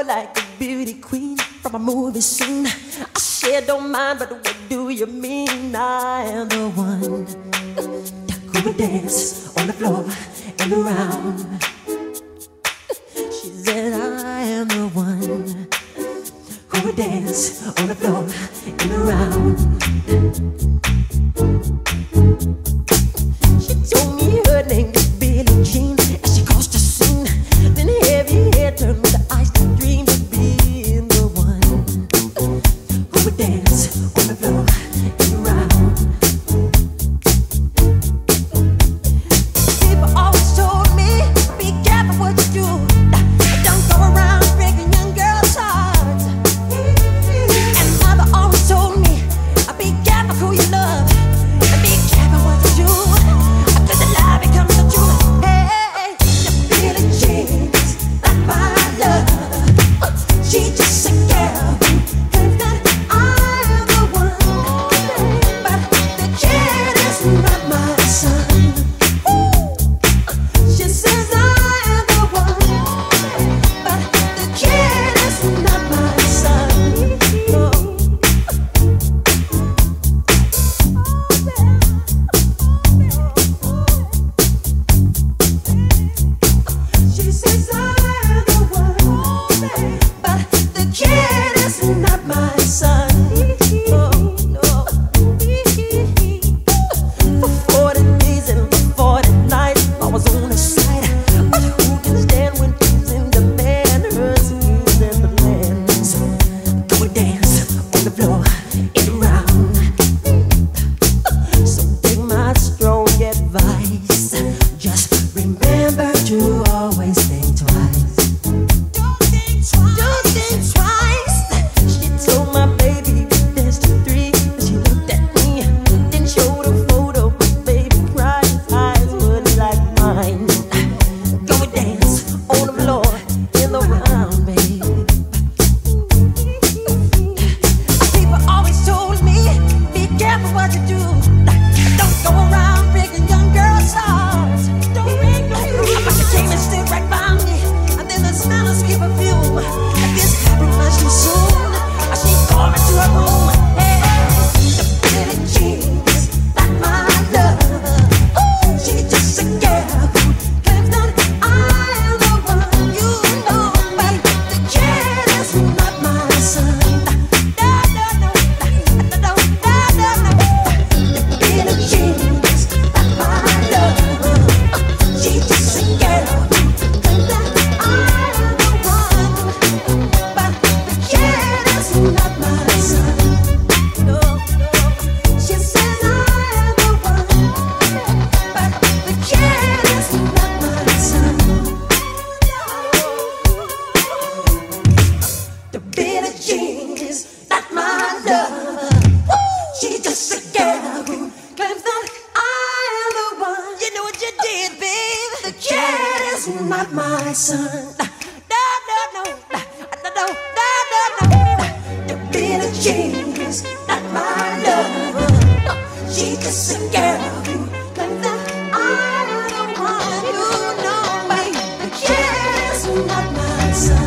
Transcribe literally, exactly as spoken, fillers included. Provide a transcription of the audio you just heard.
more like a beauty queen from a movie scene. I sure don't mind, but what do you mean? I am the one who would dance on the floor and around. She said I am the one who would dance on the floor and around. She told me her name was Billie Jean as she crossed the scene. Then heavy hair turned with the eyes to dream of being the one who would dance on the floor and around. People always told me, be careful what you do. Don't go around breaking young girls' hearts. And mother always told me, be careful who you love. And be careful what you do. Cause the lie becomes the truth. Hey, the Billie Jean's not my love. She just a girl who claims that I am the one. But the kid is not my son. She says I am the one. But the kid is not my son. She says I am the one, but the kid is not my son. Oh, no. For forty days and forty nights, I was on the side. But who can stand when she's in demand? Her schemes and the plans. Go and dance on the floor and around. So take my strong advice. Just remember to always think twice. Don't think twice. Don't think twice. She told my baby we danced to three. She looked at me, then showed a photo. My baby cried, his eyes were like mine. Go and dance on the floor in the round, baby. People always told me, be careful what you do. Don't go around breaking young girls' hearts. Don't break no hearts. But she came and stood right by me, and then the smell of sweet perfume. And this happened much too soon. She called me to her room. Hey, the Billie Jean's not my love. She just a girl who claims that I am the one. You know, but the kid is not my son. No, no, no, no, no, no, no, no. The Billie Jean's not my love. She just a girl who claims that I am the one, but the kid is not my son. No, no. She says I am the one, but the kid is not my son. The Billie Jean is not my love. She's just a girl who claims that I am the one. You know what you did, babe? The kid is not my son. No, no, no, no, no, no, no, no. The Billie Jean is not my love. She's just a girl who claims that I am the one. You know, babe, the kid is not my son.